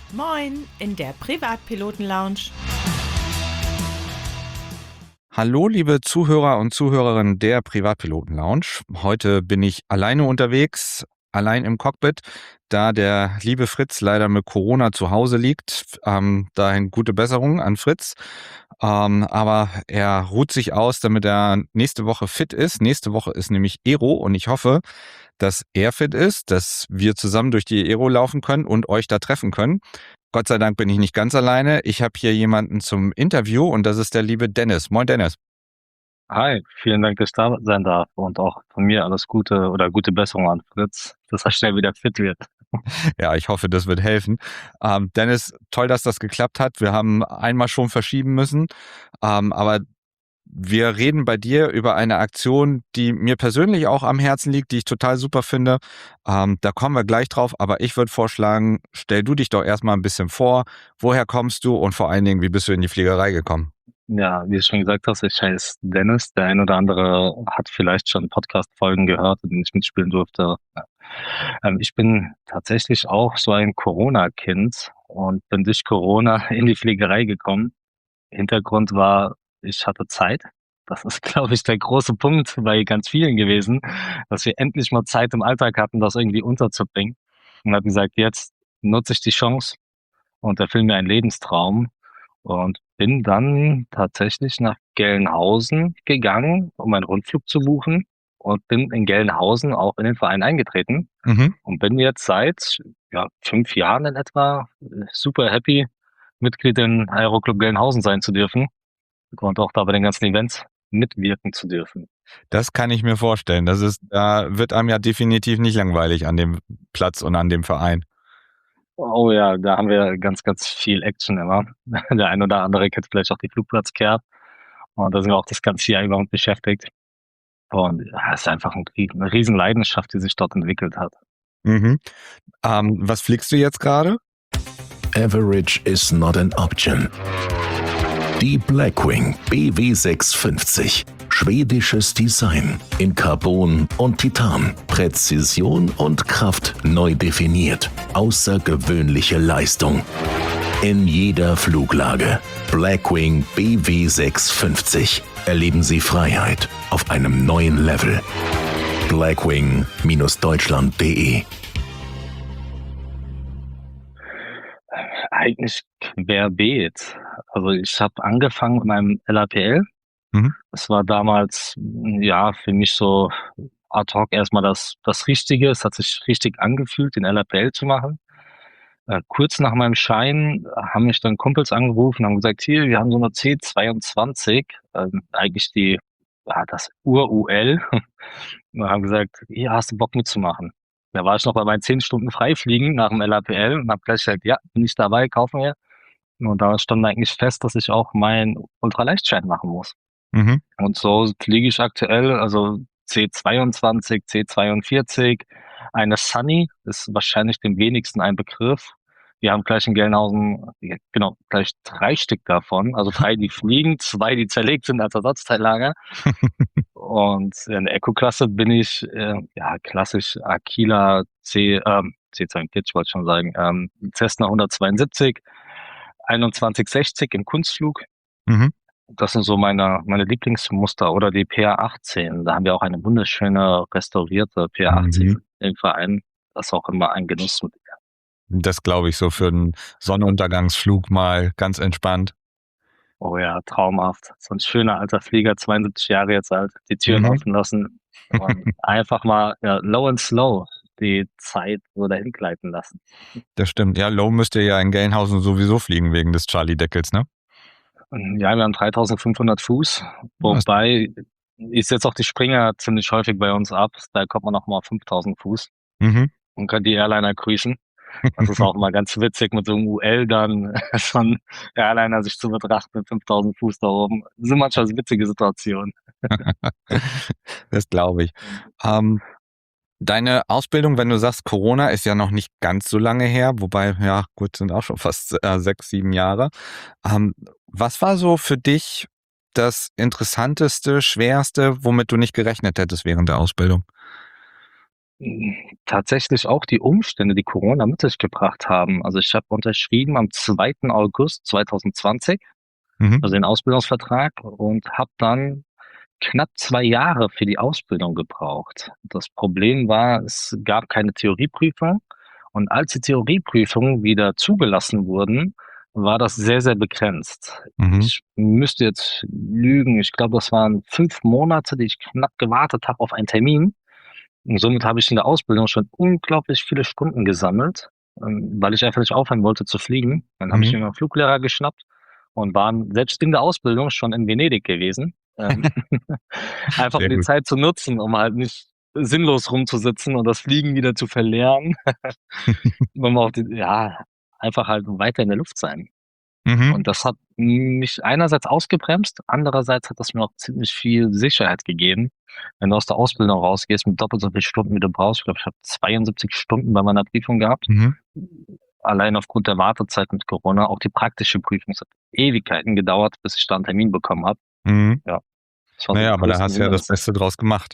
Moin in der Privatpiloten-Lounge. Hallo, liebe Zuhörer und Zuhörerinnen der Privatpiloten-Lounge. Heute bin ich alleine unterwegs, allein im Cockpit, da der liebe Fritz leider mit Corona zu Hause liegt. Dahin gute Besserung an Fritz. Aber er ruht sich aus, damit er nächste Woche fit ist. Nächste Woche ist nämlich Aero und ich hoffe, dass er fit ist, dass wir zusammen durch die Aero laufen können und euch da treffen können. Gott sei Dank bin ich nicht ganz alleine. Ich habe hier jemanden zum Interview und das ist der liebe Dennis. Moin Dennis. Hi, vielen Dank, dass ich da sein darf und auch von mir alles Gute oder gute Besserung an Fritz, dass er schnell wieder fit wird. Ja, ich hoffe, das wird helfen. Dennis, toll, dass das geklappt hat. Wir haben einmal schon verschieben müssen, aber wir reden bei dir über eine Aktion, die mir persönlich auch am Herzen liegt, die ich total super finde. Da kommen wir gleich drauf, aber ich würde vorschlagen, stell du dich doch erstmal ein bisschen vor. Woher kommst du und vor allen Dingen, wie bist du in die Fliegerei gekommen? Ja, wie du schon gesagt hast, ich heiße Dennis. Der ein oder andere hat vielleicht schon Podcast-Folgen gehört, in denen ich mitspielen durfte. Ich bin tatsächlich auch so ein Corona-Kind und bin durch Corona in die Fliegerei gekommen. Hintergrund war, ich hatte Zeit. Das ist, glaube ich, der große Punkt bei ganz vielen gewesen, dass wir endlich mal Zeit im Alltag hatten, das irgendwie unterzubringen. Und habe gesagt, jetzt nutze ich die Chance und erfülle mir einen Lebenstraum und bin dann tatsächlich nach Gelnhausen gegangen, um einen Rundflug zu buchen und bin in Gelnhausen auch in den Verein eingetreten Mhm. und bin jetzt seit 5 Jahren in etwa super happy, Mitglied in Aeroclub Gelnhausen sein zu dürfen und auch da bei den ganzen Events mitwirken zu dürfen. Das kann ich mir vorstellen. Da wird einem ja definitiv nicht langweilig an dem Platz und an dem Verein. Oh ja, da haben wir ganz, ganz viel Action immer. Der ein oder andere kennt vielleicht auch die Flugplatzcare. Und da sind wir auch das ganze Jahr über mit beschäftigt. Und ja, es ist einfach eine riesen Leidenschaft, die sich dort entwickelt hat. Mhm. Was fliegst du jetzt gerade? Average is not an option. Die Blackwing BW 650. Schwedisches Design in Carbon und Titan. Präzision und Kraft neu definiert. Außergewöhnliche Leistung. In jeder Fluglage. Blackwing BW 650. Erleben Sie Freiheit auf einem neuen Level. Blackwing-deutschland.de. Eigentlich querbeet. Also ich habe angefangen mit meinem LAPL. Mhm. Es war damals, für mich so ad hoc erstmal das Richtige. Es hat sich richtig angefühlt, den LAPL zu machen. Kurz nach meinem Schein haben mich dann Kumpels angerufen, haben gesagt, hier, wir haben so eine C22, eigentlich das Ur-UL. Und haben gesagt, hier, hast du Bock mitzumachen? Da war ich noch bei meinen 10 Stunden Freifliegen nach dem LAPL und habe gleich gesagt, ja, bin ich dabei, kaufen wir. Und da stand eigentlich fest, dass ich auch meinen Ultraleichtschein machen muss. Mhm. Und so fliege ich aktuell, also C22, C42, eine Sunny ist wahrscheinlich dem wenigsten ein Begriff. Wir haben gleich in Gelnhausen, genau, gleich 3 Stück davon, also 3, die fliegen, 2, die zerlegt sind als Ersatzteillager. Und in der Eco-Klasse bin ich, klassisch Aquila C42, wollte ich schon sagen, Cessna 172, 2160 im Kunstflug. Mhm. Das sind so meine Lieblingsmuster oder die PA18. Da haben wir auch eine wunderschöne restaurierte PA18 im Verein. Das ist auch immer ein Genuss mit. Das glaube ich, so für einen Sonnenuntergangsflug mal ganz entspannt. Oh ja, traumhaft. So ein schöner alter Flieger, 72 Jahre jetzt alt, die Türen offen lassen und einfach mal low and slow die Zeit so dahin gleiten lassen. Das stimmt. Ja, Low müsst ihr ja in Gelnhausen sowieso fliegen wegen des Charlie-Deckels, ne? Ja, wir haben 3500 Fuß, wobei ist jetzt auch die Springer ziemlich häufig bei uns ab. Da kommt man auch mal auf 5000 Fuß und kann die Airliner grüßen. Das ist auch mal ganz witzig, mit so einem UL dann schon Airliner sich zu betrachten mit 5000 Fuß da oben. Das sind manchmal witzige Situationen. Das glaube ich. Deine Ausbildung, wenn du sagst, Corona ist ja noch nicht ganz so lange her, wobei, ja gut, sind auch schon fast 6, 7 Jahre. Was war so für dich das Interessanteste, Schwerste, womit du nicht gerechnet hättest während der Ausbildung? Tatsächlich auch die Umstände, die Corona mit sich gebracht haben. Also ich habe unterschrieben am 2. August 2020, Mhm. also den Ausbildungsvertrag, und habe dann knapp 2 Jahre für die Ausbildung gebraucht. Das Problem war, es gab keine Theorieprüfung, und als die Theorieprüfungen wieder zugelassen wurden, war das sehr, sehr begrenzt. Mhm. Ich müsste jetzt lügen, ich glaube, das waren 5 Monate, die ich knapp gewartet habe auf einen Termin. Und somit habe ich in der Ausbildung schon unglaublich viele Stunden gesammelt, weil ich einfach nicht aufhören wollte zu fliegen. Dann habe ich Mhm. mir einen Fluglehrer geschnappt und war selbst in der Ausbildung schon in Venedig gewesen. Einfach um Sehr die gut. Zeit zu nutzen, um halt nicht sinnlos rumzusitzen und das Fliegen wieder zu verlernen. Man auch einfach halt weiter in der Luft sein. Mhm. Und das hat mich einerseits ausgebremst, andererseits hat das mir auch ziemlich viel Sicherheit gegeben. Wenn du aus der Ausbildung rausgehst mit doppelt so viel Stunden, wie du brauchst, ich glaube, ich habe 72 Stunden bei meiner Prüfung gehabt. Mhm. Allein aufgrund der Wartezeit mit Corona. Auch die praktische Prüfung, es hat Ewigkeiten gedauert, bis ich da einen Termin bekommen habe. Mhm. Ja, das war so Naja, die aber da größten hast du ja das Hindernisse. Beste draus gemacht.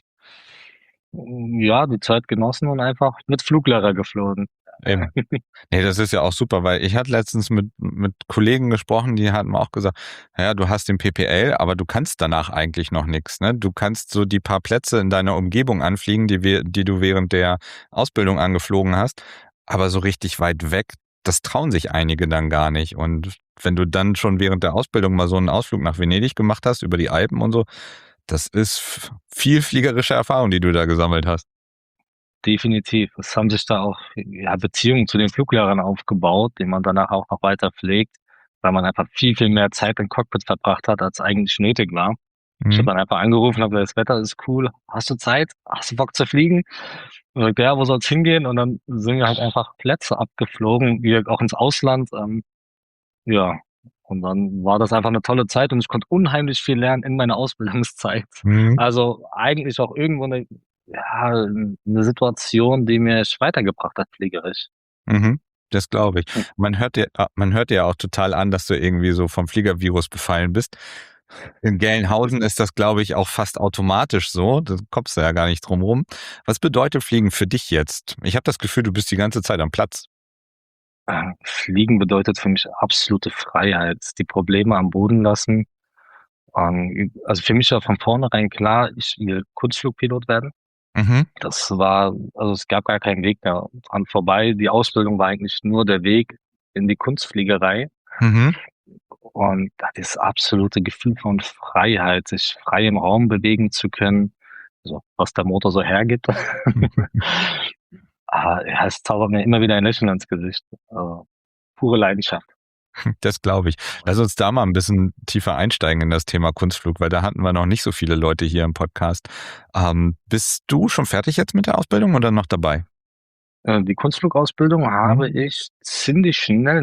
Ja, die Zeit genossen und einfach mit Fluglehrer geflogen. Eben. Nee, das ist ja auch super, weil ich hatte letztens mit Kollegen gesprochen, die hatten auch gesagt, ja, du hast den PPL, aber du kannst danach eigentlich noch nichts, ne? Du kannst so die paar Plätze in deiner Umgebung anfliegen, die du während der Ausbildung angeflogen hast, aber so richtig weit weg, das trauen sich einige dann gar nicht. Und wenn du dann schon während der Ausbildung mal so einen Ausflug nach Venedig gemacht hast, über die Alpen und so, das ist viel fliegerische Erfahrung, die du da gesammelt hast. Definitiv. Es haben sich da auch Beziehungen zu den Fluglehrern aufgebaut, die man danach auch noch weiter pflegt, weil man einfach viel, viel mehr Zeit im Cockpit verbracht hat, als eigentlich nötig war. Ich habe Mhm. dann einfach angerufen, habe gesagt, das Wetter ist cool, hast du Zeit? Hast du Bock zu fliegen? Und sagt, ja, wo soll's hingehen? Und dann sind wir halt einfach Plätze abgeflogen, wie auch ins Ausland. Ja, und dann war das einfach eine tolle Zeit und ich konnte unheimlich viel lernen in meiner Ausbildungszeit. Mhm. Also eigentlich auch irgendwo eine Situation, die mich weitergebracht hat, fliegerisch. Mhm, das glaube ich. Hm. Man hört dir auch total an, dass du irgendwie so vom Fliegervirus befallen bist. In Gelnhausen ist das, glaube ich, auch fast automatisch so. Da kommst du ja gar nicht drum rum. Was bedeutet Fliegen für dich jetzt? Ich habe das Gefühl, du bist die ganze Zeit am Platz. Fliegen bedeutet für mich absolute Freiheit. Die Probleme am Boden lassen. Also für mich war von vornherein klar, ich will Kunstflugpilot werden. Mhm, Also es gab gar keinen Weg mehr dran vorbei. Die Ausbildung war eigentlich nur der Weg in die Kunstfliegerei. mhm, Und das absolute Gefühl von Freiheit, sich frei im Raum bewegen zu können, also was der Motor so hergibt. Ja, es zaubert mir immer wieder ein Lächeln ins Gesicht. Also, pure Leidenschaft. das glaube ich. Lass uns da mal ein bisschen tiefer einsteigen in das Thema Kunstflug, weil da hatten wir noch nicht so viele Leute hier im Podcast. Bist du schon fertig jetzt mit der Ausbildung oder noch dabei? Die Kunstflugausbildung habe Mhm. ich ziemlich schnell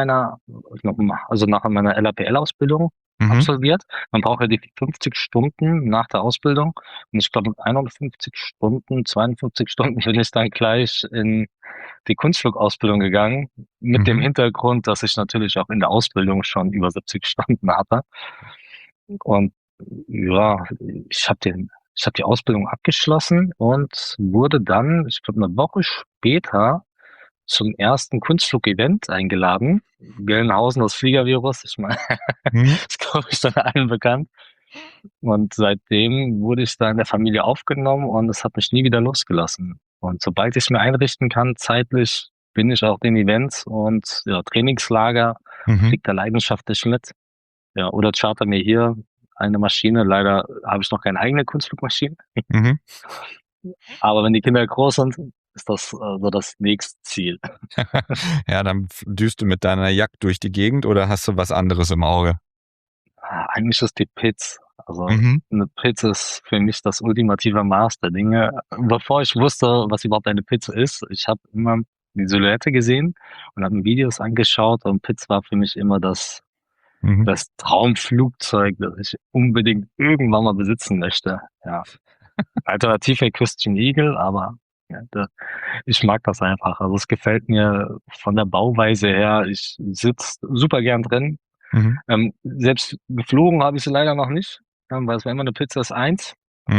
nach meiner LAPL-Ausbildung Mhm. absolviert. Man braucht ja die 50 Stunden nach der Ausbildung. Und ich glaube, mit 51 Stunden, 52 Stunden bin ich dann gleich in die Kunstflugausbildung gegangen. Mit dem Mhm. Hintergrund, dass ich natürlich auch in der Ausbildung schon über 70 Stunden hatte. Und ja, ich habe die Ausbildung abgeschlossen und wurde dann, ich glaube, eine Woche später zum ersten Kunstflug-Event eingeladen. Gelnhausen, das Fliegervirus, ich meine, Mhm. ist, glaube ich, dann allen bekannt. Und seitdem wurde ich da in der Familie aufgenommen und es hat mich nie wieder losgelassen. Und sobald ich es mir einrichten kann, zeitlich, bin ich auch den Events und ja, Trainingslager, Mhm. fliegt da leidenschaftlich mit. Ja, oder charter mir hier eine Maschine. Leider habe ich noch keine eigene Kunstflugmaschine. Mhm. Aber wenn die Kinder groß sind, ist das so das nächste Ziel. Ja, dann düst du mit deiner Jagd durch die Gegend oder hast du was anderes im Auge? Eigentlich ist die Piz. Also Mhm. eine Pizza ist für mich das ultimative Maß der Dinge. Bevor ich wusste, was überhaupt eine Pizza ist, ich habe immer die Silhouette gesehen und habe mir Videos angeschaut und Pizza war für mich immer Mhm. das Traumflugzeug, das ich unbedingt irgendwann mal besitzen möchte. Ja. Alternativ wäre Christian Eagle, aber ja, ich mag das einfach. Also es gefällt mir von der Bauweise her. Ich sitze super gern drin. Mhm. Selbst geflogen habe ich sie leider noch nicht, weil es war immer eine Pizza ist eins. Mhm.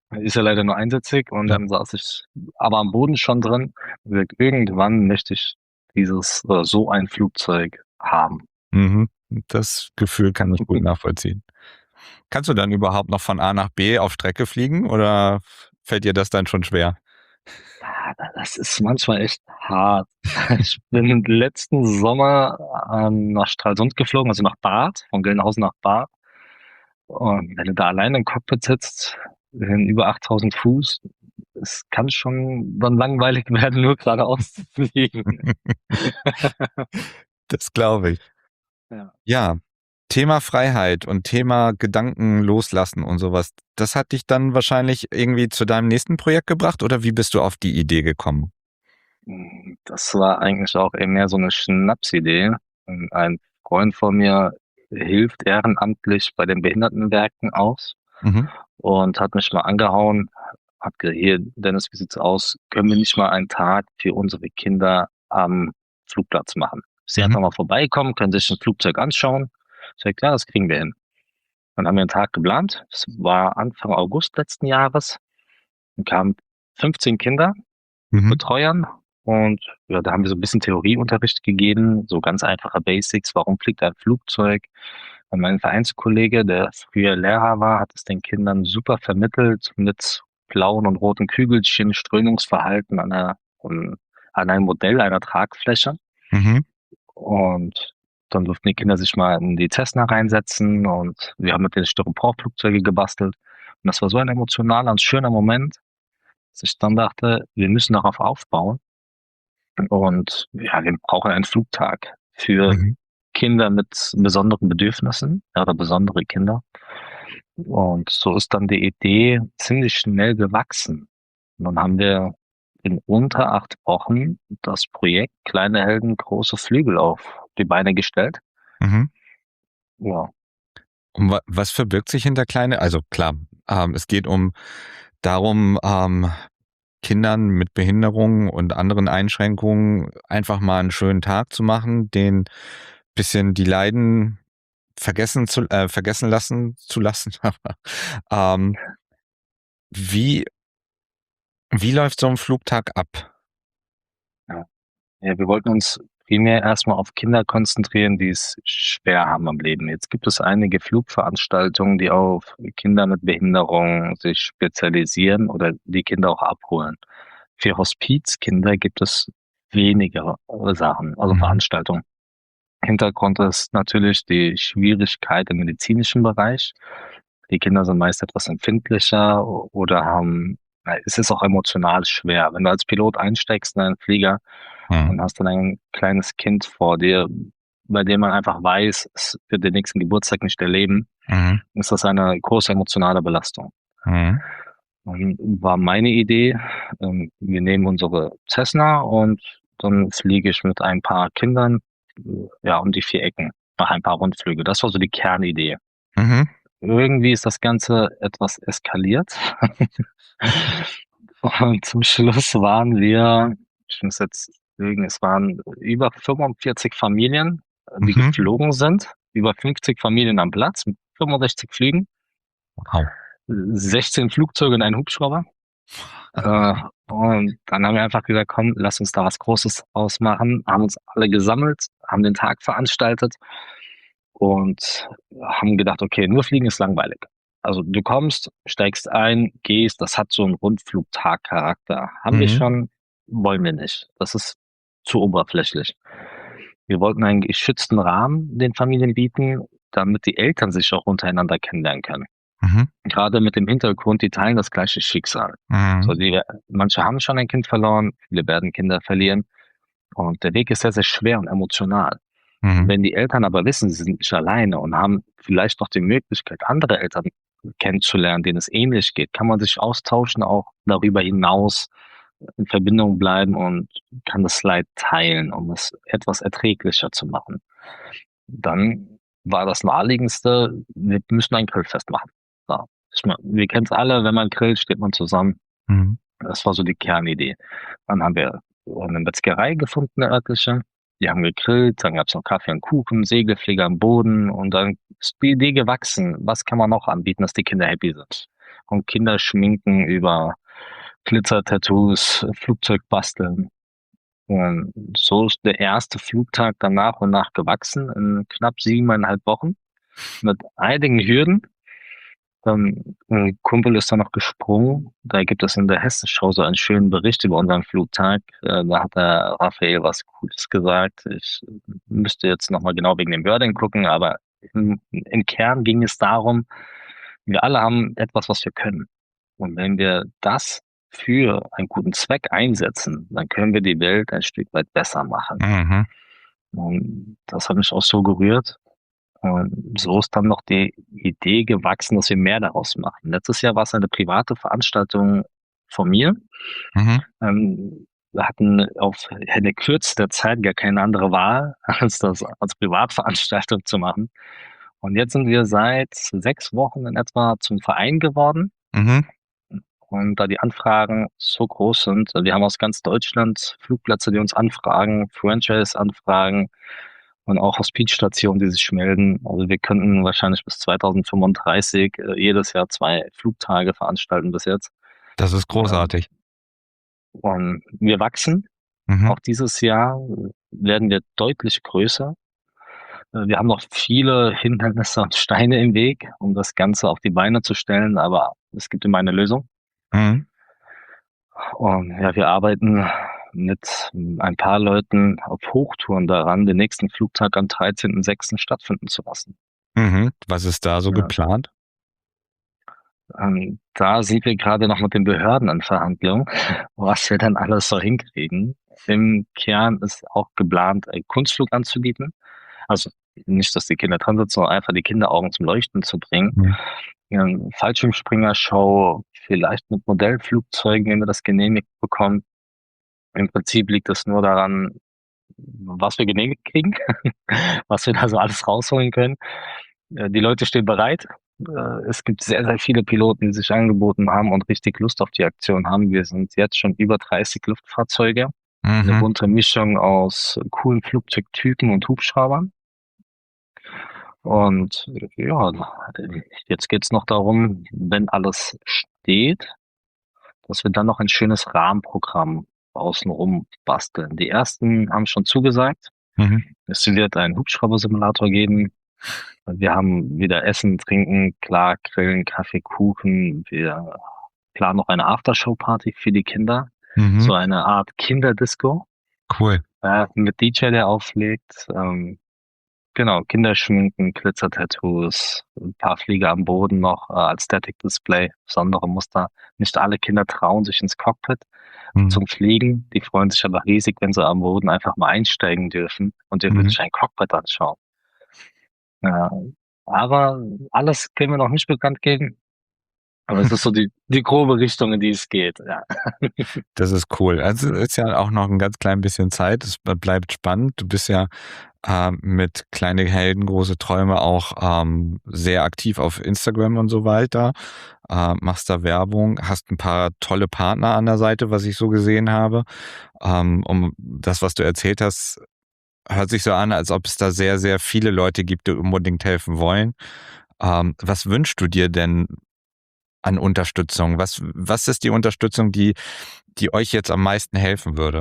Ist ja leider nur einsitzig und Ja. dann saß ich aber am Boden schon drin. Und gesagt, irgendwann möchte ich dieses oder so ein Flugzeug haben. Mhm. Das Gefühl kann ich gut nachvollziehen. Kannst du dann überhaupt noch von A nach B auf Strecke fliegen oder fällt dir das dann schon schwer? Das ist manchmal echt hart. Ich bin letzten Sommer nach Stralsund geflogen, also nach Barth, von Gelnhausen nach Barth. Und wenn du da alleine im Cockpit sitzt, in über 8000 Fuß, es kann schon dann langweilig werden, nur geradeaus zu fliegen. Das glaube ich. Ja. Ja, Thema Freiheit und Thema Gedanken loslassen und sowas. Das hat dich dann wahrscheinlich irgendwie zu deinem nächsten Projekt gebracht oder wie bist du auf die Idee gekommen? Das war eigentlich auch eher mehr so eine Schnapsidee. Ein Freund von mir hilft ehrenamtlich bei den Behindertenwerken aus Mhm. und hat mich mal angehauen, hat gesagt, hier, Dennis, wie sieht's aus? Können wir nicht mal einen Tag für unsere Kinder am Flugplatz machen? Sie einfach Mhm. mal vorbeikommen, können sich ein Flugzeug anschauen. Ich sag, klar, das kriegen wir hin. Dann haben wir einen Tag geplant. Es war Anfang August letzten Jahres. Dann kamen 15 Kinder, Mhm. Betreuern. Und ja, da haben wir so ein bisschen Theorieunterricht gegeben, so ganz einfache Basics. Warum fliegt ein Flugzeug? Und mein Vereinskollege, der früher Lehrer war, hat es den Kindern super vermittelt mit blauen und roten Kügelchen, Strömungsverhalten an einem Modell einer Tragfläche. Mhm. Und dann durften die Kinder sich mal in die Cessna reinsetzen und wir haben mit den Styroporflugzeuge gebastelt. Und das war so ein emotionaler und schöner Moment, dass ich dann dachte, wir müssen darauf aufbauen. Und ja, wir brauchen einen Flugtag für Mhm. Kinder mit besonderen Bedürfnissen, ja, oder besondere Kinder. Und so ist dann die Idee ziemlich schnell gewachsen. Und dann haben wir in unter 8 Wochen das Projekt Kleine Helden, große Flügel auf die Beine gestellt. Mhm. Ja, Und was verbirgt sich hinter kleine? Also klar, es geht darum, Kindern mit Behinderungen und anderen Einschränkungen einfach mal einen schönen Tag zu machen, den bisschen die Leiden vergessen lassen. ähm, wie, wie läuft so ein Flugtag ab? ja. Ja, wir wollten uns primär erstmal auf Kinder konzentrieren, die es schwer haben am Leben. Jetzt gibt es einige Flugveranstaltungen, die auf Kinder mit Behinderung sich spezialisieren oder die Kinder auch abholen. Für Hospizkinder gibt es weniger Sachen, also Mhm. Veranstaltungen. Hintergrund ist natürlich die Schwierigkeit im medizinischen Bereich. Die Kinder sind meist etwas empfindlicher oder es ist auch emotional schwer. Wenn du als Pilot einsteigst in einen Flieger Mhm. und hast dann ein kleines Kind vor dir, bei dem man einfach weiß, es wird den nächsten Geburtstag nicht erleben, Mhm. ist das eine große emotionale Belastung. Mhm. Und war meine Idee, wir nehmen unsere Cessna und dann fliege ich mit ein paar Kindern ja, um die 4 Ecken, nach ein paar Rundflüge. Das war so die Kernidee. Mhm. Irgendwie ist das Ganze etwas eskaliert. Und zum Schluss waren wir, ich muss jetzt lügen, es waren über 45 Familien, die Mhm. geflogen sind, über 50 Familien am Platz mit 65 Flügen, Wow. 16 Flugzeuge und ein Hubschrauber. Und dann haben wir einfach gesagt, komm, lass uns da was Großes ausmachen, haben uns alle gesammelt, haben den Tag veranstaltet und haben gedacht, okay, nur fliegen ist langweilig. Also du kommst, steigst ein, gehst, das hat so einen Rundflugtag-Charakter. Haben wir Mhm. schon, wollen wir nicht. Das ist zu oberflächlich. Wir wollten einen geschützten Rahmen den Familien bieten, damit die Eltern sich auch untereinander kennenlernen können. Mhm. Gerade mit dem Hintergrund, die teilen das gleiche Schicksal. So, Mhm. manche haben schon ein Kind verloren, viele werden Kinder verlieren. Und der Weg ist sehr, sehr schwer und emotional. Mhm. Wenn die Eltern aber wissen, sie sind nicht alleine und haben vielleicht noch die Möglichkeit, andere Eltern kennenzulernen, denen es ähnlich geht, kann man sich austauschen, auch darüber hinaus in Verbindung bleiben und kann das Leid teilen, um es etwas erträglicher zu machen. Dann war das Naheliegendste, wir müssen ein Grillfest machen. So. Wir kennen es alle, wenn man grillt, steht man zusammen. Mhm. Das war so die Kernidee. Dann haben wir eine Metzgerei gefunden, eine örtliche. Die haben gegrillt, dann gab's noch Kaffee und Kuchen, Segelflieger am Boden und dann ist die Idee gewachsen, was kann man noch anbieten, dass die Kinder happy sind. von Kinderschminken über Glitzer-Tattoos, Flugzeug basteln. Und so ist der erste Flugtag dann nach und nach gewachsen in knapp 7,5 Wochen mit einigen Hürden. Ein Kumpel ist da noch gesprungen. Da gibt es in der Hessenschau so einen schönen Bericht über unseren Flugtag. Da hat der Raphael was Cooles gesagt. Ich müsste jetzt nochmal genau wegen dem Wording gucken, aber im Kern ging es darum, wir alle haben etwas, was wir können. Und wenn wir das für einen guten Zweck einsetzen, dann können wir die Welt ein Stück weit besser machen. Mhm. Und das hat mich auch so gerührt. Und so ist dann noch die Idee gewachsen, dass wir mehr daraus machen. Letztes Jahr war es eine private Veranstaltung von mir. Mhm. Wir hatten auf eine Kürze der Zeit gar keine andere Wahl, als das als Privatveranstaltung zu machen. Und jetzt sind wir seit 6 Wochen in etwa zum Verein geworden. Mhm. Und da die Anfragen so groß sind, wir haben aus ganz Deutschland Flugplätze, die uns anfragen, Franchise-Anfragen und auch Hospizstationen, die sich melden. Also wir könnten wahrscheinlich bis 2035 jedes Jahr 2 Flugtage veranstalten bis jetzt. Das ist großartig. Und wir wachsen. Mhm. Auch dieses Jahr werden wir deutlich größer. Wir haben noch viele Hindernisse und Steine im Weg, um das Ganze auf die Beine zu stellen, aber es gibt immer eine Lösung. Mhm. Und ja, wir arbeiten mit ein paar Leuten auf Hochtouren daran, den nächsten Flugtag am 13.06. stattfinden zu lassen. Mhm. Was ist da so Ja. geplant? Da sind wir gerade noch mit den Behörden in Verhandlung, was wir dann alles so hinkriegen. Im Kern ist auch geplant, einen Kunstflug anzubieten. Also nicht, dass die Kinder dran sitzen, sondern einfach die Kinderaugen zum Leuchten zu bringen. Mhm. Eine Fallschirmspringershow, vielleicht mit Modellflugzeugen, wenn wir das genehmigt bekommen. Im Prinzip liegt es nur daran, was wir genehmigt kriegen, was wir da so alles rausholen können. Die Leute stehen bereit. Es gibt sehr, sehr viele Piloten, die sich angeboten haben und richtig Lust auf die Aktion haben. Wir sind jetzt schon über 30 Luftfahrzeuge. Eine Mhm. bunte Mischung aus coolen Flugzeugtypen und Hubschraubern. Und ja, jetzt geht's noch darum, wenn alles steht, dass wir dann noch ein schönes Rahmenprogramm außenrum basteln. Die ersten haben schon zugesagt. Mhm. Es wird einen Hubschrauber-Simulator geben. Wir haben wieder Essen, Trinken, klar, Grillen, Kaffee, Kuchen. Wir planen noch eine Aftershow-Party für die Kinder. Mhm. So eine Art Kinderdisco. Cool. Mit DJ, der auflegt. Genau, Kinderschminken, Glitzer-Tattoos, ein paar Flieger am Boden noch als Static-Display, besondere Muster. Nicht alle Kinder trauen sich ins Cockpit Mhm. zum Fliegen. Die freuen sich aber riesig, wenn sie am Boden einfach mal einsteigen dürfen und dürfen Mhm. sich ein Cockpit anschauen. Ja, aber alles können wir noch nicht bekannt geben. Aber es ist so die grobe Richtung, in die es geht. Ja. Das ist cool. Also ist ja auch noch ein ganz klein bisschen Zeit. Es bleibt spannend. Du bist ja mit Kleine Helden, große Träume auch sehr aktiv auf Instagram und so weiter. Machst da Werbung, hast ein paar tolle Partner an der Seite, was ich so gesehen habe. Um das, was du erzählt hast, hört sich so an, als ob es da sehr, sehr viele Leute gibt, die unbedingt helfen wollen. Was wünschst du dir denn an Unterstützung? Was ist die Unterstützung, die euch jetzt am meisten helfen würde?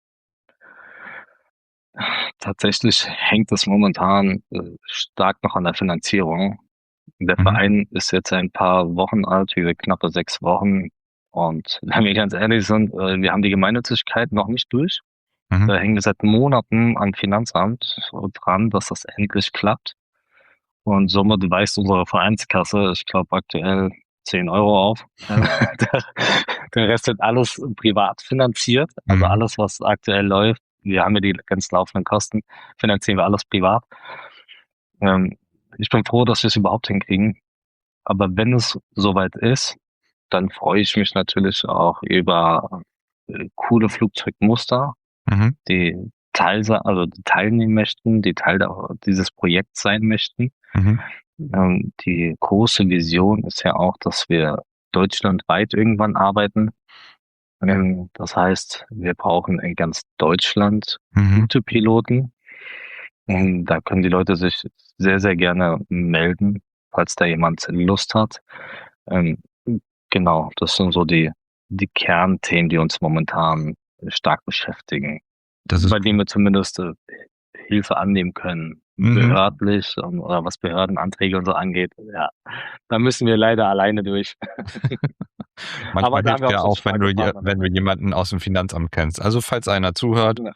Tatsächlich hängt es momentan stark noch an der Finanzierung. Der Mhm. Verein ist jetzt ein paar Wochen alt, wie knappe 6 Wochen. Und wenn wir ganz ehrlich sind, wir haben die Gemeinnützigkeit noch nicht durch. Mhm. Da hängen wir seit Monaten am Finanzamt dran, dass das endlich klappt. Und somit weist unsere Vereinskasse, ich glaube aktuell 10 Euro auf. Der Rest wird alles privat finanziert. Also Mhm. alles, was aktuell läuft. Wir haben ja die ganz laufenden Kosten, finanzieren wir alles privat. Ich bin froh, dass wir es überhaupt hinkriegen. Aber wenn es soweit ist, dann freue ich mich natürlich auch über coole Flugzeugmuster, Mhm. die teilnehmen möchten, die Teil dieses Projekts sein möchten. Mhm. Die große Vision ist ja auch, dass wir deutschlandweit irgendwann arbeiten. Das heißt, wir brauchen in ganz Deutschland Mhm. gute Piloten. Da können die Leute sich sehr, sehr gerne melden, falls da jemand Lust hat. Genau, das sind so die Kernthemen, die uns momentan stark beschäftigen, Das ist bei denen wir zumindest Hilfe annehmen können, behördlich oder was Behördenanträge und so angeht. Ja, da müssen wir leider alleine durch. manchmal Aber da haben hilft wir auch ja so auch, wenn du Sparringspartner wenn du dabei. jemanden aus dem Finanzamt kennst. Also, falls einer zuhört, Ja.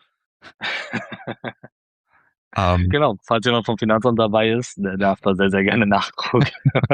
ähm, Genau, falls jemand vom Finanzamt dabei ist, der darf da sehr, sehr gerne nachgucken.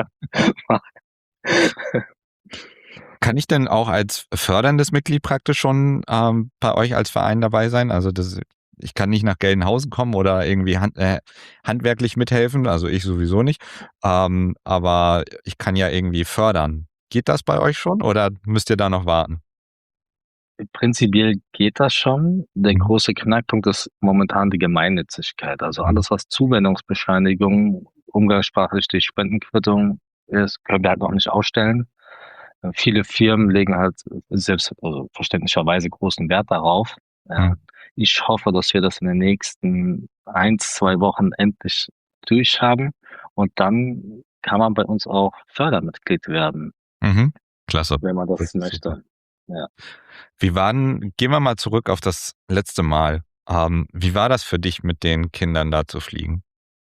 kann ich denn auch als förderndes Mitglied praktisch schon, bei euch als Verein dabei sein? Also, ich kann nicht nach Gelnhausen kommen oder irgendwie handwerklich mithelfen, also ich sowieso nicht, aber ich kann ja irgendwie fördern. Geht das bei euch schon oder müsst ihr da noch warten? Prinzipiell geht das schon. Der Mhm. große Knackpunkt ist momentan die Gemeinnützigkeit. Also Mhm. alles, was Zuwendungsbescheinigung, umgangssprachlich die Spendenquittung ist, können wir halt noch nicht ausstellen. Viele Firmen legen halt verständlicherweise großen Wert darauf. Ja. Mhm. Ich hoffe, dass wir das in den nächsten 1, 2 Wochen endlich durchhaben und dann kann man bei uns auch Fördermitglied werden, Mhm. Klasse. wenn man Das das ist super. möchte. Ja. Gehen wir mal zurück auf das letzte Mal. Wie war das für dich, mit den Kindern da zu fliegen?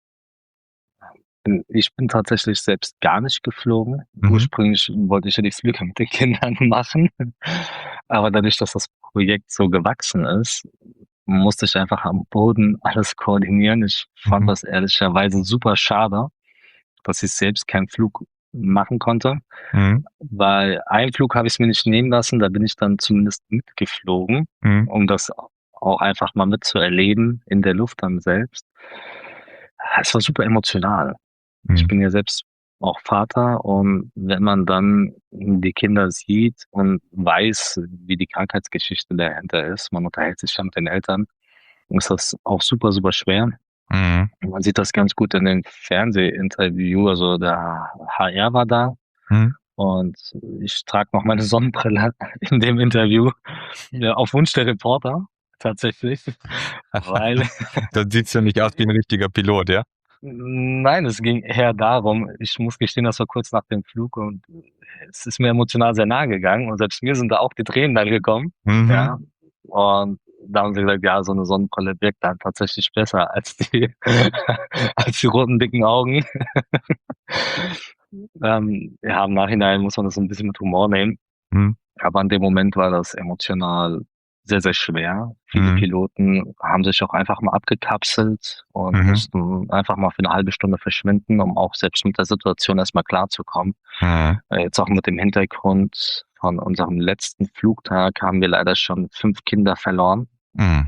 Ich bin tatsächlich selbst gar nicht geflogen. Mhm. Ursprünglich wollte ich ja die Flüge mit den Kindern machen, aber dadurch, dass das Projekt so gewachsen ist, musste ich einfach am Boden alles koordinieren. Ich fand Mhm. das ehrlicherweise super schade, dass ich selbst keinen Flug machen konnte. Mhm. Weil einen Flug habe ich's mir nicht nehmen lassen, da bin ich dann zumindest mitgeflogen, Mhm. um das auch einfach mal mitzuerleben in der Luft dann selbst. Es war super emotional. Ich Mhm. bin ja selbst auch Vater und wenn man dann die Kinder sieht und weiß, wie die Krankheitsgeschichte dahinter ist, man unterhält sich ja mit den Eltern, ist das auch super, super schwer. Mhm. Und man sieht das ganz gut in den Fernsehinterview, also der HR war da Mhm. und ich trage noch meine Sonnenbrille in dem Interview, ja, auf Wunsch der Reporter tatsächlich, weil Dann sieht's ja nicht aus wie ein richtiger Pilot, ja? Nein, es ging eher darum, ich muss gestehen, das war kurz nach dem Flug und es ist mir emotional sehr nahe gegangen und selbst mir sind da auch die Tränen dann gekommen, ja. Mhm. Und da haben sie gesagt, ja, so eine Sonnenbrille wirkt dann tatsächlich besser als die als die roten, dicken Augen. Ja, im Nachhinein muss man das so ein bisschen mit Humor nehmen, Mhm. aber in dem Moment war das emotional sehr, sehr schwer. Viele Mhm. Piloten haben sich auch einfach mal abgekapselt und Mhm. mussten einfach mal für 'ne halbe Stunde verschwinden, um auch selbst mit der Situation erst mal klarzukommen. Mhm. Jetzt auch mit dem Hintergrund von unserem letzten Flugtag haben wir leider schon 5 Kinder verloren. Mhm.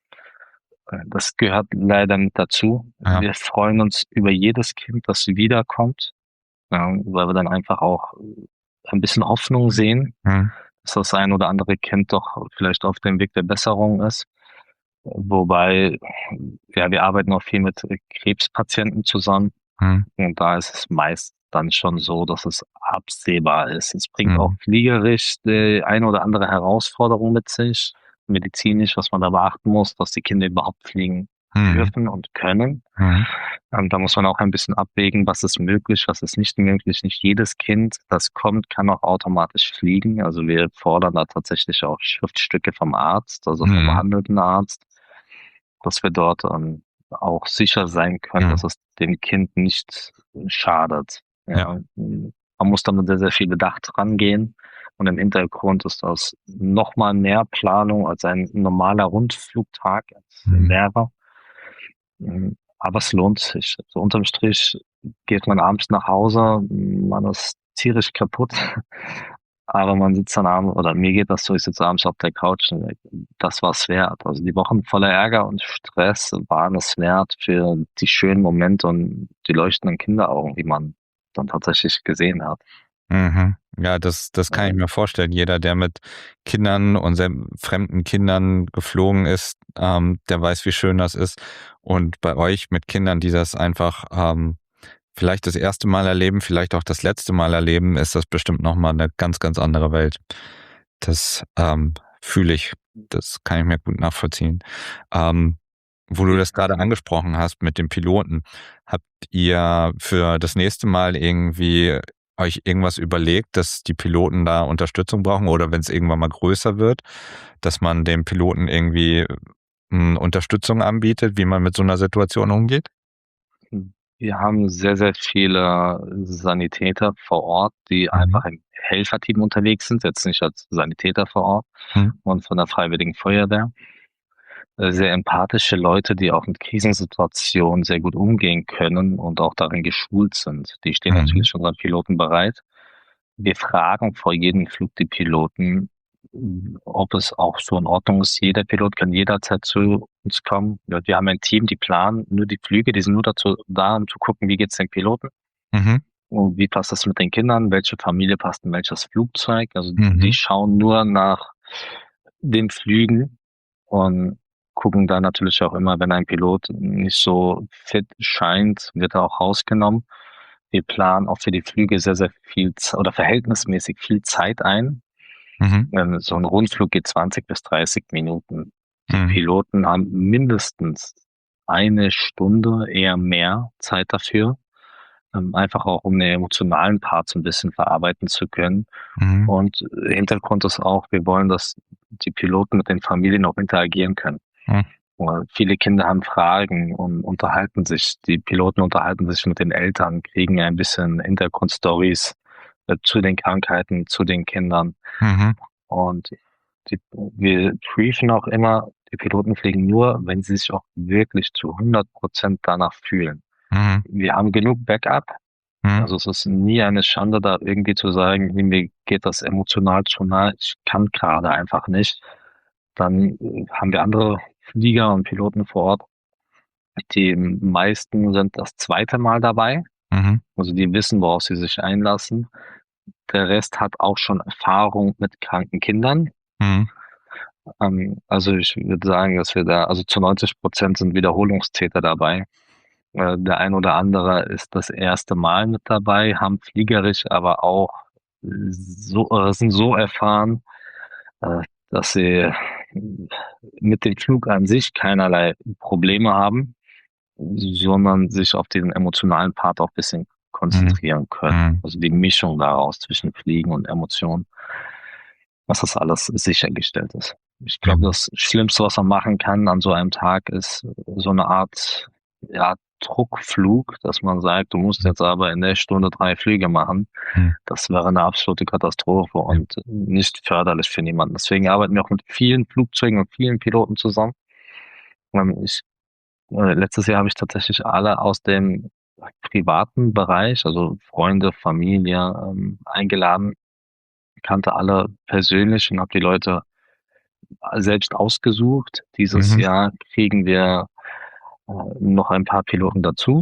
Das gehört leider mit dazu. Ja. Wir freuen uns über jedes Kind, das wiederkommt, ja, weil wir dann einfach auch ein bisschen Hoffnung sehen, Mhm. dass das ein oder andere Kind doch vielleicht auf dem Weg der Besserung ist. Wobei, ja, wir arbeiten auch viel mit Krebspatienten zusammen Mhm. und da ist es meist dann schon so, dass es absehbar ist. Es bringt auch Mhm. fliegerisch die eine oder andere Herausforderung mit sich, medizinisch, was man da beachten muss, dass die Kinder überhaupt fliegen Mhm. dürfen und können. Mhm. Da muss man auch ein bisschen abwägen, was ist möglich, was ist nicht möglich. Nicht jedes Kind, das kommt, kann auch automatisch fliegen. Also wir fordern da tatsächlich auch Schriftstücke vom Arzt, also vom Mhm. behandelnden Arzt, dass wir dort auch sicher sein können, Ja. dass es dem Kind nicht schadet. Ja. Ja, man muss da mit sehr, sehr viel Bedacht rangehen. Und im Hintergrund ist das noch mal mehr Planung als ein normaler Rundflugtag Mhm. wäre. Aber es lohnt sich. Also unterm Strich geht man abends nach Hause, man ist tierisch kaputt, aber man sitzt dann abends, oder mir geht das so, ich sitze abends auf der Couch und das war's wert. Also die Wochen voller Ärger und Stress waren es wert für die schönen Momente und die leuchtenden Kinderaugen, die man dann tatsächlich gesehen hat. Mhm. Ja, das kann ich Ja. mir vorstellen. Jeder, der mit Kindern und fremden Kindern geflogen ist, der weiß, wie schön das ist. Und bei euch mit Kindern, die das einfach vielleicht das erste Mal erleben, vielleicht auch das letzte Mal erleben, ist das bestimmt noch mal 'ne ganz, ganz andere Welt. Das fühle ich. Das kann ich mir gut nachvollziehen. Wo du das gerade angesprochen hast mit dem Piloten, habt ihr für das nächste Mal irgendwie euch irgendwas überlegt, dass die Piloten da Unterstützung brauchen oder wenn es irgendwann mal größer wird, dass man dem Piloten irgendwie Unterstützung anbietet, wie man mit so einer Situation umgeht? Wir haben sehr, sehr viele Sanitäter vor Ort, die einfach im Helferteam unterwegs sind, jetzt nicht als Sanitäter vor Ort und von der Freiwilligen Feuerwehr. Sehr empathische Leute, die auch mit Krisensituationen sehr gut umgehen können und auch darin geschult sind. Die stehen natürlich unseren Piloten bereit. Wir fragen vor jedem Flug die Piloten, ob es auch so in Ordnung ist. Jeder Pilot kann jederzeit zu uns kommen. Ja, wir haben ein Team, die planen nur die Flüge, die sind nur dazu da, um zu gucken, wie geht's den Piloten und wie passt das mit den Kindern, welche Familie passt in welches Flugzeug. Also die schauen nur nach den Flügen und gucken da natürlich auch immer, wenn ein Pilot nicht so fit scheint, wird er auch rausgenommen. Wir planen auch für die Flüge sehr, sehr viel oder verhältnismäßig viel Zeit ein. So ein Rundflug geht 20 bis 30 Minuten. Die Piloten haben mindestens 1 Stunde, eher mehr Zeit dafür. Einfach auch, um den emotionalen Part so ein bisschen verarbeiten zu können. Und Hintergrund ist auch, wir wollen, dass die Piloten mit den Familien auch interagieren können. Viele Kinder haben Fragen und unterhalten sich. Die Piloten unterhalten sich mit den Eltern, kriegen ein bisschen Hintergrundstories zu den Krankheiten, zu den Kindern. Und wir briefen auch immer, die Piloten fliegen nur, wenn sie sich auch wirklich zu 100% danach fühlen. Wir haben genug Backup. Also es ist nie eine Schande, da irgendwie zu sagen, mir geht das emotional zu nah, ich kann gerade einfach nicht. Dann haben wir andere Flieger und Piloten vor Ort. Die meisten sind das 2. Mal dabei. Also die wissen, worauf sie sich einlassen. Der Rest hat auch schon Erfahrung mit kranken Kindern. Also ich würde sagen, dass wir da, also zu 90% sind Wiederholungstäter dabei. Der ein oder andere ist das erste Mal mit dabei, haben fliegerisch aber auch sind so erfahren, dass sie mit dem Flug an sich keinerlei Probleme haben, sondern sich auf den emotionalen Part auch ein bisschen konzentrieren können. Also die Mischung daraus zwischen Fliegen und Emotionen, dass das alles sichergestellt ist. Ich glaube, das Schlimmste, was man machen kann an so einem Tag, ist so eine Art, ja, Druckflug, dass man sagt, du musst jetzt aber in der Stunde 3 Flüge machen. Das wäre eine absolute Katastrophe und nicht förderlich für niemanden. Deswegen arbeiten wir auch mit vielen Flugzeugen und vielen Piloten zusammen. Letztes Jahr habe ich tatsächlich alle aus dem privaten Bereich, also Freunde, Familie, eingeladen, kannte alle persönlich und habe die Leute selbst ausgesucht. Dieses Jahr kriegen wir noch ein paar Piloten dazu.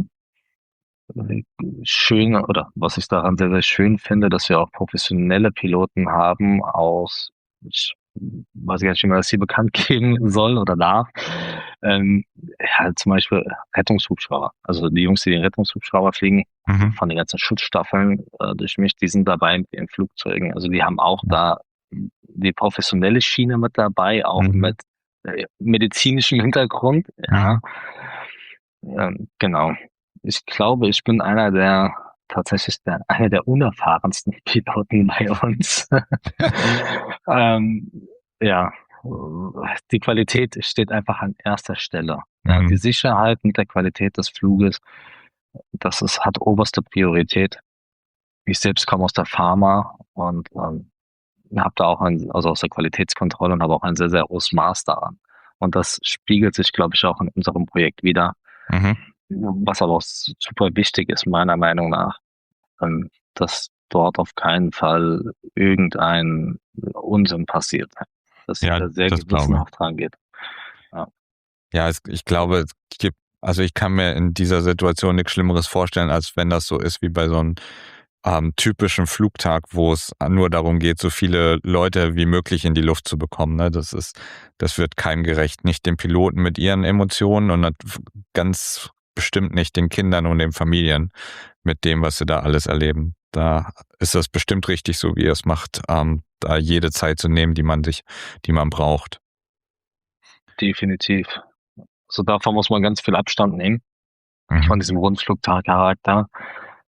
Schön, oder was ich daran sehr, sehr schön finde, dass wir auch professionelle Piloten haben aus, ich weiß gar nicht, wie man das hier bekannt geben soll oder darf, ja, zum Beispiel Rettungshubschrauber. Also die Jungs, die den Rettungshubschrauber fliegen, von den ganzen Schutzstaffeln durch mich, die sind dabei mit ihren Flugzeugen. Also die haben auch da die professionelle Schiene mit dabei, auch mit medizinischem Hintergrund. Ja. Genau. Ich glaube, ich bin einer der unerfahrensten Piloten bei uns. Ja, die Qualität steht einfach an erster Stelle. Ja, die Sicherheit mit der Qualität des Fluges, hat oberste Priorität. Ich selbst komme aus der Pharma und habe da auch also aus der Qualitätskontrolle und habe auch ein sehr, sehr hohes Maß daran. Und das spiegelt sich, glaube ich, auch in unserem Projekt wider. Was aber auch super wichtig ist, meiner Meinung nach, dass dort auf keinen Fall irgendein Unsinn passiert. Dass jeder sehr gewissenhaft rangeht. Ja, ich glaube, ich kann mir in dieser Situation nichts Schlimmeres vorstellen, als wenn das so ist wie bei so einem typischen Flugtag, wo es nur darum geht, so viele Leute wie möglich in die Luft zu bekommen. Ne? Das wird keinem gerecht. Nicht den Piloten mit ihren Emotionen und ganz bestimmt nicht den Kindern und den Familien mit dem, was sie da alles erleben. Da ist das bestimmt richtig, so wie ihr es macht, da jede Zeit zu nehmen, die man braucht. Definitiv. Also davon muss man ganz viel Abstand nehmen. Von diesem Rundflugtag-Charakter.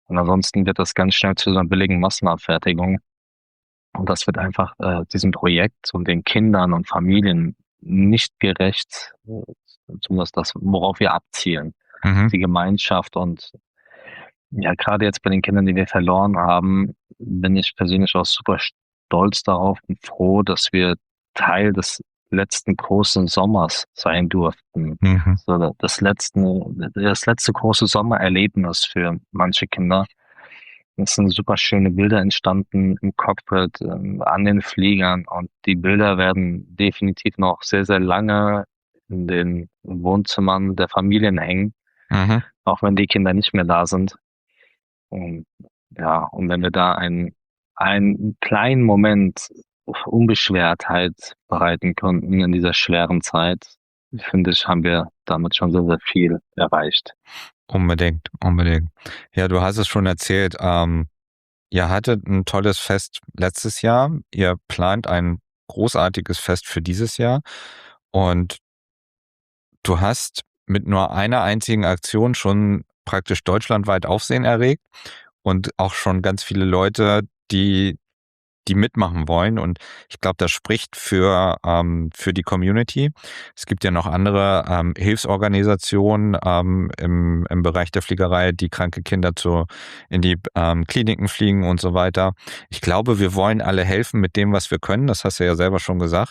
Und ansonsten wird das ganz schnell zu so einer billigen Massenabfertigung. Und das wird einfach diesem Projekt und den Kindern und Familien nicht gerecht, zumindest das, worauf wir abzielen. Mhm. Die Gemeinschaft und ja, gerade jetzt bei den Kindern, die wir verloren haben, bin ich persönlich auch super stolz darauf und froh, dass wir Teil des letzten großen Sommers sein durften. Mhm. So das letzte große Sommererlebnis für manche Kinder. Es sind super schöne Bilder entstanden im Cockpit, an den Fliegern und die Bilder werden definitiv noch sehr, sehr lange in den Wohnzimmern der Familien hängen, Mhm. auch wenn die Kinder nicht mehr da sind. Und ja, und wenn wir da einen kleinen Moment Unbeschwertheit bereiten konnten in dieser schweren Zeit, finde ich, haben wir damit schon sehr, sehr viel erreicht. Unbedingt, unbedingt. Ja, du hast es schon erzählt. Ihr hattet ein tolles Fest letztes Jahr. Ihr plant ein großartiges Fest für dieses Jahr. Und du hast mit nur einer einzigen Aktion schon praktisch deutschlandweit Aufsehen erregt und auch schon ganz viele Leute, die mitmachen wollen. Und ich glaube, das spricht für die Community. Es gibt ja noch andere Hilfsorganisationen im Bereich der Fliegerei, die kranke Kinder in die Kliniken fliegen und so weiter. Ich glaube, wir wollen alle helfen mit dem, was wir können. Das hast du ja selber schon gesagt.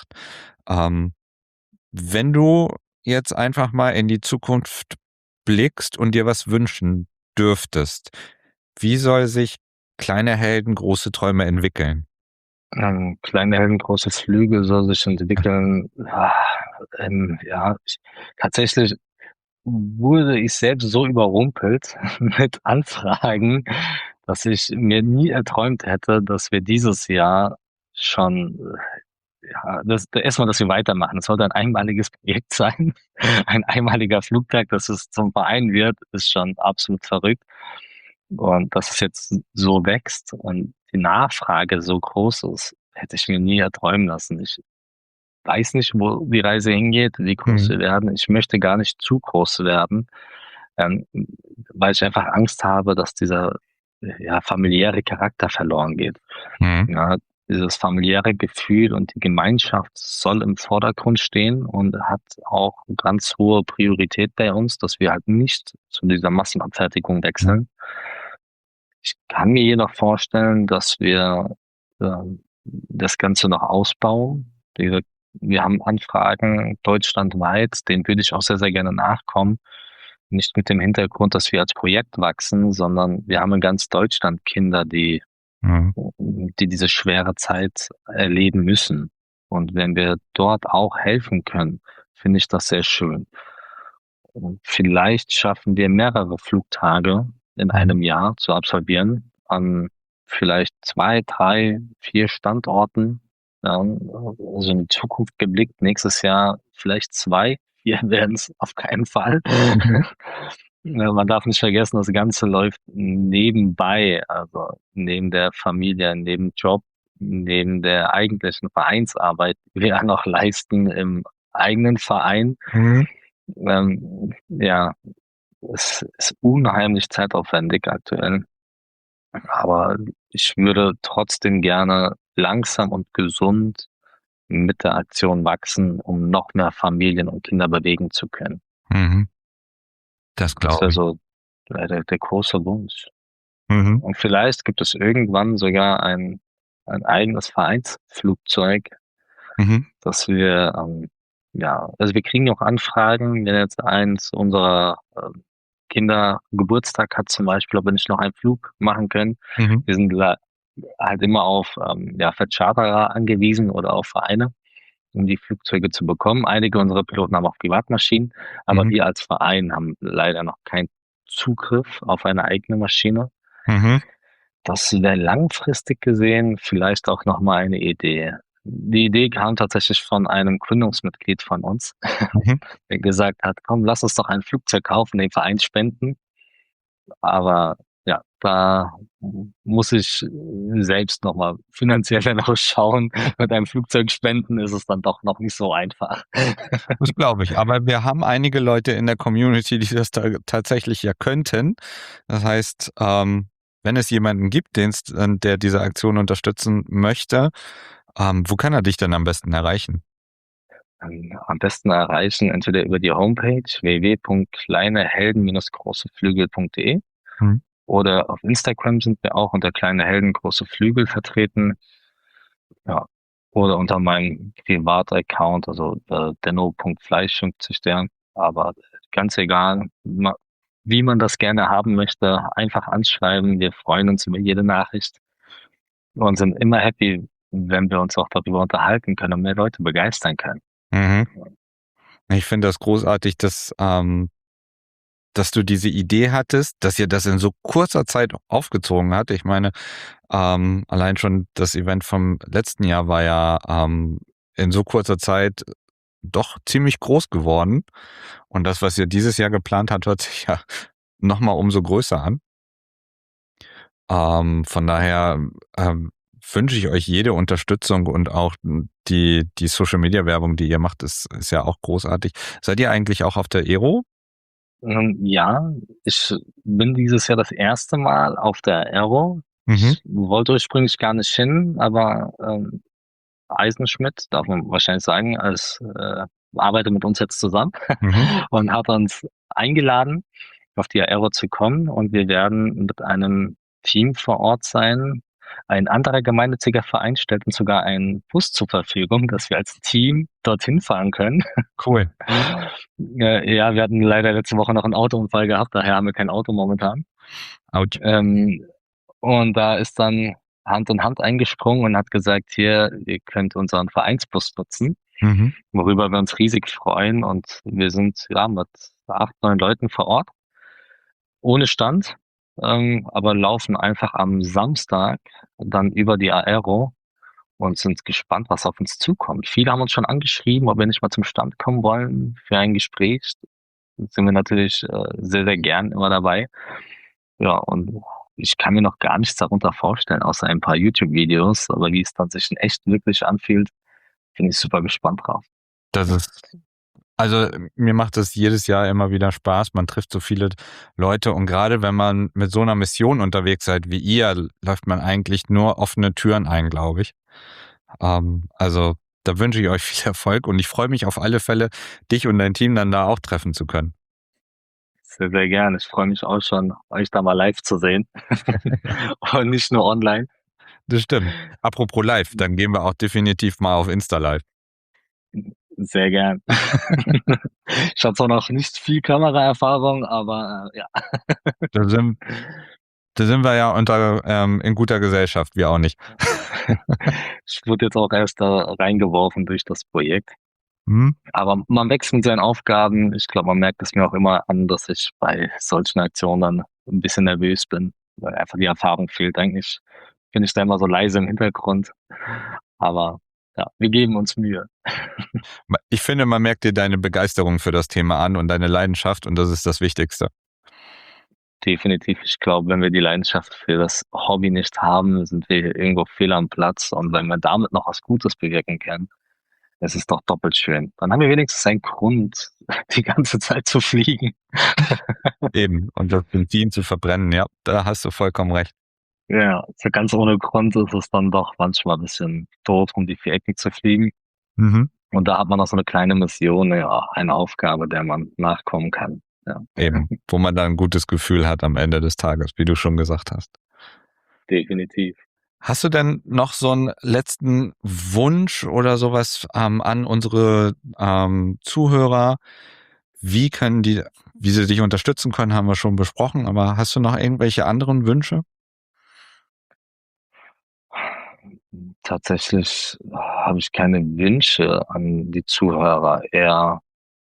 Wenn du jetzt einfach mal in die Zukunft blickst und dir was wünschen dürftest, wie soll sich kleine Helden, große Träume entwickeln? Kleine Helden, große Flüge soll sich entwickeln. Tatsächlich wurde ich selbst so überrumpelt mit Anfragen, dass ich mir nie erträumt hätte, dass wir dieses Jahr schon, erstmal, dass wir weitermachen. Es sollte ein einmaliges Projekt sein. Ein einmaliger Flugtag, dass es zum Verein wird, ist schon absolut verrückt. Und dass es jetzt so wächst und die Nachfrage so groß ist, hätte ich mir nie erträumen lassen. Ich weiß nicht, wo die Reise hingeht, wie groß wir werden. Ich möchte gar nicht zu groß werden, weil ich einfach Angst habe, dass dieser familiäre Charakter verloren geht. Mhm. Ja, dieses familiäre Gefühl und die Gemeinschaft soll im Vordergrund stehen und hat auch ganz hohe Priorität bei uns, dass wir halt nicht zu dieser Massenabfertigung wechseln. Ich kann mir jedoch vorstellen, dass wir das Ganze noch ausbauen. Wir haben Anfragen deutschlandweit, denen würde ich auch sehr, sehr gerne nachkommen. Nicht mit dem Hintergrund, dass wir als Projekt wachsen, sondern wir haben in ganz Deutschland Kinder, die diese schwere Zeit erleben müssen. Und wenn wir dort auch helfen können, finde ich das sehr schön. Und vielleicht schaffen wir mehrere Flugtage in einem Jahr zu absolvieren an vielleicht 2, 3, 4 Standorten. Ja, also in die Zukunft geblickt, nächstes Jahr vielleicht 2. 4 werden es auf keinen Fall. Ja, man darf nicht vergessen, das Ganze läuft nebenbei, also neben der Familie, neben Job, neben der eigentlichen Vereinsarbeit, die wir ja noch leisten im eigenen Verein. Es ist unheimlich zeitaufwendig aktuell. Aber ich würde trotzdem gerne langsam und gesund mit der Aktion wachsen, um noch mehr Familien und Kinder bewegen zu können. Mhm. Das Das glaube wäre ich. so der große Wunsch. Mhm. Und vielleicht gibt es irgendwann sogar ein eigenes Vereinsflugzeug, Mhm. dass wir, also wir kriegen auch Anfragen, wenn jetzt eins unserer Kinder Geburtstag hat zum Beispiel, ob wir nicht noch einen Flug machen können. Mhm. Wir sind halt immer auf Vercharterer angewiesen oder auf Vereine, um die Flugzeuge zu bekommen. Einige unserer Piloten haben auch Privatmaschinen, aber Mhm. wir als Verein haben leider noch keinen Zugriff auf eine eigene Maschine. Mhm. Das wäre langfristig gesehen vielleicht auch nochmal eine Idee. Die Idee kam tatsächlich von einem Gründungsmitglied von uns, Mhm. der gesagt hat, komm, lass uns doch ein Flugzeug kaufen, den Verein spenden. Aber ja, da muss ich selbst nochmal finanziell noch schauen. Mit einem Flugzeug spenden ist es dann doch noch nicht so einfach. Das glaube ich. Aber wir haben einige Leute in der Community, die das tatsächlich ja könnten. Das heißt, wenn es jemanden gibt, der diese Aktion unterstützen möchte, wo kann er dich denn am besten erreichen? Am besten erreichen entweder über die Homepage www.kleinehelden-großeflügel.de Hm. oder auf Instagram sind wir auch unter Kleine Helden große Flügel vertreten. Ja. Oder unter meinem Privataccount, also denno.fleisch50 der. Aber ganz egal, wie man das gerne haben möchte, einfach anschreiben. Wir freuen uns über jede Nachricht und sind immer happy, wenn wir uns auch darüber unterhalten können und mehr Leute begeistern können. Mhm. Ich finde das großartig, dass du diese Idee hattest, dass ihr das in so kurzer Zeit aufgezogen habt. Ich meine, allein schon das Event vom letzten Jahr war ja in so kurzer Zeit doch ziemlich groß geworden. Und das, was ihr dieses Jahr geplant habt, hört sich ja nochmal umso größer an. Von daher wünsche ich euch jede Unterstützung und auch die Social-Media-Werbung, die ihr macht, ist ja auch großartig. Seid ihr eigentlich auch auf der Aero? Ja, ich bin dieses Jahr das erste Mal auf der Aero. Ich wollte ursprünglich gar nicht hin, aber Eisenschmidt, darf man wahrscheinlich sagen, arbeitet mit uns jetzt zusammen und hat uns eingeladen, auf die Aero zu kommen, und wir werden mit einem Team vor Ort sein. Ein anderer gemeinnütziger Verein stellt uns sogar einen Bus zur Verfügung, dass wir als Team dorthin fahren können. Cool. Ja, wir hatten leider letzte Woche noch einen Autounfall gehabt, daher haben wir kein Auto momentan. Autsch. Und da ist dann Hand in Hand eingesprungen und hat gesagt, hier, ihr könnt unseren Vereinsbus nutzen, worüber wir uns riesig freuen. Und wir sind ja mit 8, 9 Leuten vor Ort, ohne Stand, aber laufen einfach am Samstag dann über die Aero und sind gespannt, was auf uns zukommt. Viele haben uns schon angeschrieben, ob wir nicht mal zum Stand kommen wollen für ein Gespräch. Da sind wir natürlich sehr, sehr gern immer dabei. Ja, und ich kann mir noch gar nichts darunter vorstellen, außer ein paar YouTube-Videos, aber wie es dann sich in echt wirklich anfühlt, bin ich super gespannt drauf. Also mir macht das jedes Jahr immer wieder Spaß. Man trifft so viele Leute, und gerade wenn man mit so einer Mission unterwegs seid wie ihr, läuft man eigentlich nur offene Türen ein, glaube ich. Also da wünsche ich euch viel Erfolg, und ich freue mich auf alle Fälle, dich und dein Team dann da auch treffen zu können. Sehr, sehr gerne. Ich freue mich auch schon, euch da mal live zu sehen und nicht nur online. Das stimmt. Apropos live, dann gehen wir auch definitiv mal auf Insta live. Sehr gern. Ich habe zwar noch nicht viel Kameraerfahrung, aber ja. Da sind wir ja in guter Gesellschaft, wir auch nicht. Ich wurde jetzt auch erst da reingeworfen durch das Projekt. Aber man wächst mit seinen Aufgaben. Ich glaube, man merkt es mir auch immer an, dass ich bei solchen Aktionen dann ein bisschen nervös bin, weil einfach die Erfahrung fehlt. Eigentlich bin ich da immer so leise im Hintergrund. Aber ja, wir geben uns Mühe. Ich finde, man merkt dir deine Begeisterung für das Thema an und deine Leidenschaft, und das ist das Wichtigste. Definitiv. Ich glaube, wenn wir die Leidenschaft für das Hobby nicht haben, sind wir irgendwo fehl am Platz. Und wenn wir damit noch was Gutes bewirken können, es ist doch doppelt schön. Dann haben wir wenigstens einen Grund, die ganze Zeit zu fliegen. Eben. Und das Benzin zu verbrennen, ja, da hast du vollkommen recht. Ja, so ganz ohne Grund ist es dann doch manchmal ein bisschen doof, um die 4 Ecken zu fliegen. Und da hat man noch so eine kleine Mission, ja, eine Aufgabe, der man nachkommen kann. Ja. Eben, wo man dann ein gutes Gefühl hat am Ende des Tages, wie du schon gesagt hast. Definitiv. Hast du denn noch so einen letzten Wunsch oder sowas an unsere Zuhörer? Wie sie dich unterstützen können, haben wir schon besprochen, aber hast du noch irgendwelche anderen Wünsche? Tatsächlich habe ich keine Wünsche an die Zuhörer, eher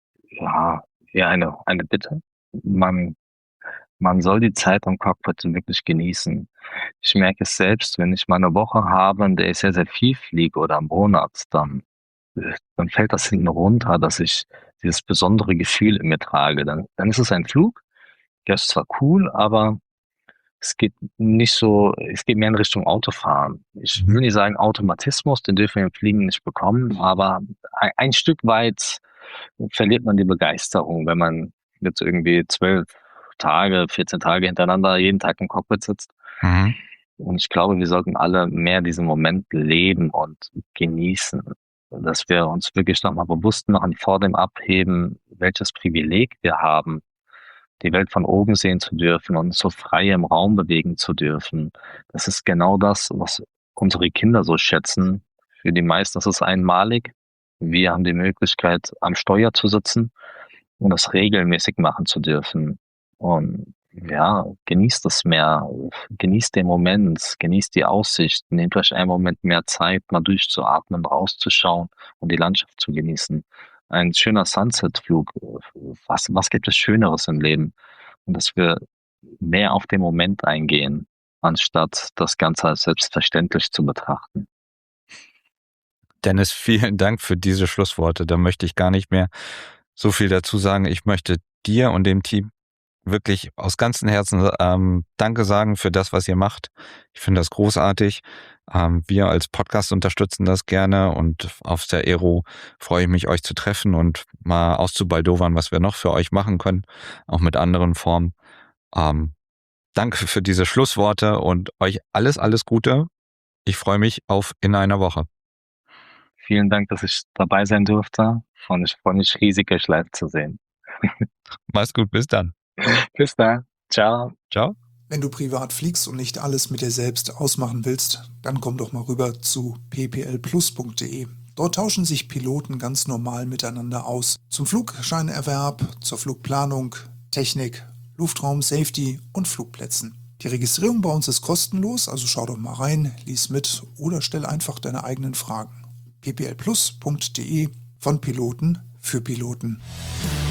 eine Bitte. Man soll die Zeit am Cockpit wirklich genießen. Ich merke es selbst, wenn ich mal eine Woche habe, in der ich sehr, sehr viel fliege, oder einen Monat, dann fällt das hinten runter, dass ich dieses besondere Gefühl in mir trage. Dann ist es ein Flug, der ist zwar cool, aber es geht mehr in Richtung Autofahren. Ich will nicht sagen Automatismus, den dürfen wir im Fliegen nicht bekommen, aber ein Stück weit verliert man die Begeisterung, wenn man jetzt irgendwie 12 Tage, 14 Tage hintereinander jeden Tag im Cockpit sitzt. Mhm. Und ich glaube, wir sollten alle mehr diesen Moment leben und genießen, dass wir uns wirklich nochmal bewusst machen vor dem Abheben, welches Privileg wir haben, die Welt von oben sehen zu dürfen und so frei im Raum bewegen zu dürfen. Das ist genau das, was unsere Kinder so schätzen. Für die meisten ist es einmalig. Wir haben die Möglichkeit, am Steuer zu sitzen und das regelmäßig machen zu dürfen. Und ja, genießt das mehr, genießt den Moment, genießt die Aussicht, nehmt euch einen Moment mehr Zeit, mal durchzuatmen, rauszuschauen und die Landschaft zu genießen. Ein schöner Sunset-Flug, was gibt es Schöneres im Leben? Und dass wir mehr auf den Moment eingehen, anstatt das Ganze als selbstverständlich zu betrachten. Dennis, vielen Dank für diese Schlussworte. Da möchte ich gar nicht mehr so viel dazu sagen. Ich möchte dir und dem Team wirklich aus ganzem Herzen Danke sagen für das, was ihr macht. Ich finde das großartig. Wir als Podcast unterstützen das gerne und auf der Aero freue ich mich, euch zu treffen und mal auszubaldowern, was wir noch für euch machen können, auch mit anderen Formen. Danke für diese Schlussworte und euch alles Gute. Ich freue mich auf in einer Woche. Vielen Dank, dass ich dabei sein durfte und ich freue mich riesig, euch live zu sehen. Mach's gut, bis dann. Bis dann. Ciao. Ciao. Wenn du privat fliegst und nicht alles mit dir selbst ausmachen willst, dann komm doch mal rüber zu pplplus.de. Dort tauschen sich Piloten ganz normal miteinander aus. Zum Flugscheinerwerb, zur Flugplanung, Technik, Luftraum, Safety und Flugplätzen. Die Registrierung bei uns ist kostenlos, also schau doch mal rein, lies mit oder stell einfach deine eigenen Fragen. pplplus.de von Piloten für Piloten.